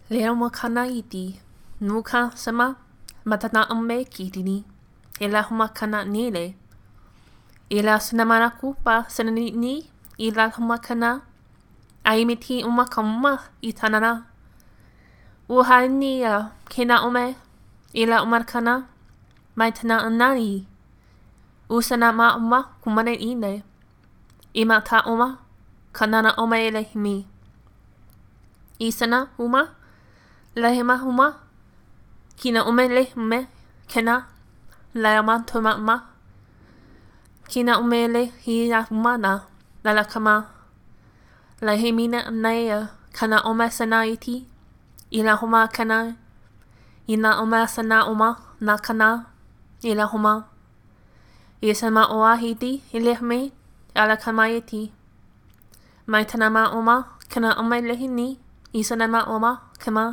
Leo mo kana iti, nuka sama, matana ame kitini, ila huma kana nile. Ila sinamana kupa sanani ila huma kana, aimiti kama itanana. Uhani kena ume, ila kana, maitana anani. Usana ma kumane ine. Imata kanana ele himi. Isana lehema kina lehme, kena, laama toma kina hiya humana, lalakama, lehemina naya, kana sanaiti, ila huma kana, ina sana na kana, ila huma. Isama oahiti, ilehme, alakamayeti. Maitanama kana lehini, isanama kama.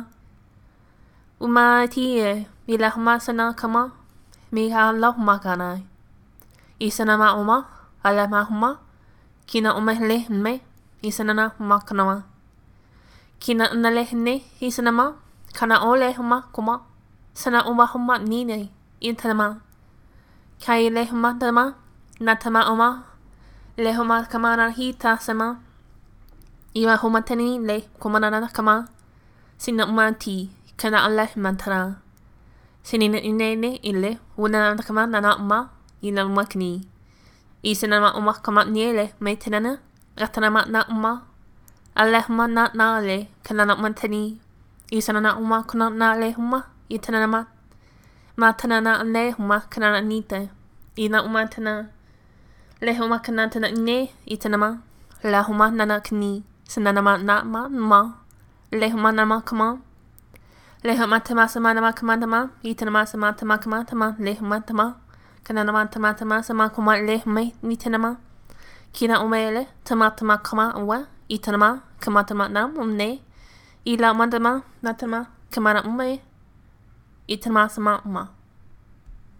Umatie, ila huma sana kama, miha lahuma kanai. Isanama alama huma, kina lehme, isanana huma kanama. Kina lehne, isanama, kana ole huma kuma, sana huma nine, intanama. Kai lehuma tama, natama lehuma kamana hita sama. Iwa huma tani le kumanana kama, sina ti, kana mantana. Sinina inene ile, una kama nana ila kni. Isanama kama niele, maitanana, atanama na alehma na le, kana mantani. Isanana kuna na le huma, itanama. Matanana le huma kana nite. Ina tana. Le huma kana tana ne, itanama. La huma nana kni. Sananama na Le huma nama kama. Le huma tama sama nama kama tama. Itanama sama tama kama tama. Le huma tama. Kananama tama sama kuma le hume nitanama. Kina ele tama kama uwa. Itanama kama tama na umne. Ila mandama natama kama na ume. Itanama sama